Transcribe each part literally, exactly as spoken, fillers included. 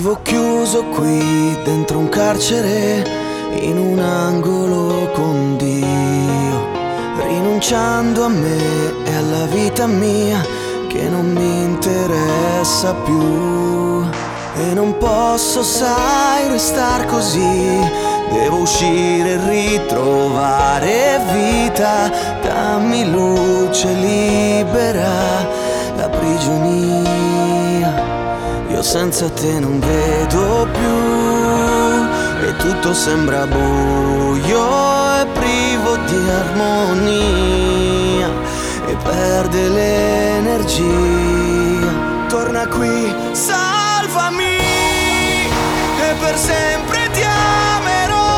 Vivo chiuso qui dentro un carcere, in un angolo con Dio, rinunciando a me e alla vita mia che non mi interessa più. E non posso, sai, restar così, devo uscire e ritrovare vita. Dammi luce, libera la prigionia. Io senza te non vedo più e tutto sembra buio e privo di armonia e perde l'energia. Torna qui, salvami e per sempre ti amerò.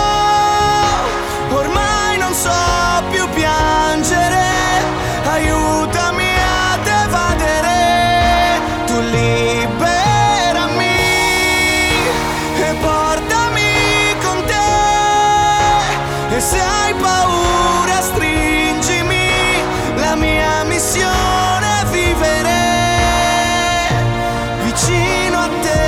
Ormai non so più piangere, aiutami ad evadere. Tu liberami e portami con te. E se hai paura stringimi, la mia missione è vivere vicino a te.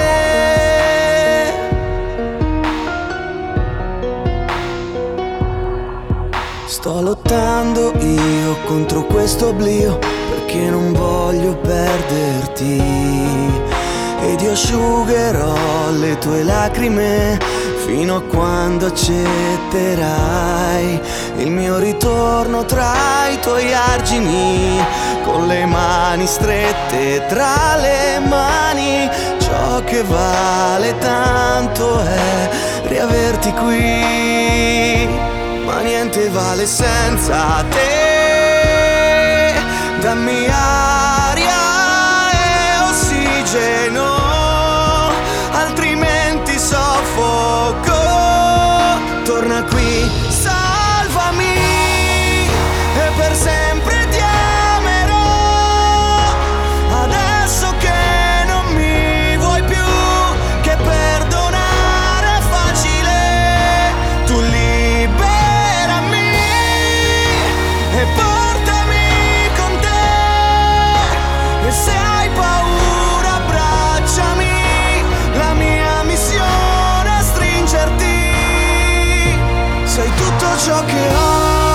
Sto lottando io contro questo oblio, perché non voglio perderti. Ed io asciugherò le tue lacrime fino a quando accetterai il mio ritorno tra i tuoi argini, con le mani strette tra le mani. Ciò che vale tanto è riaverti qui, ma niente vale senza te. Dammi aria e ossigeno, altrimenti soffoco. Torna qui, salvami e per sempre ti amerò. Adesso che non mi vuoi più, che perdonare è facile. Tu liberami e portami con te. E se hai paura abbracciami, la mia missione è stringerti. Sei tutto ciò che ho.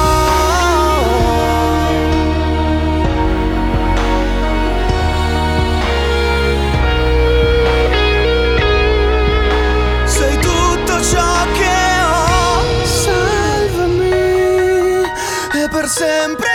Sei tutto ciò che ho. Salvami e per sempre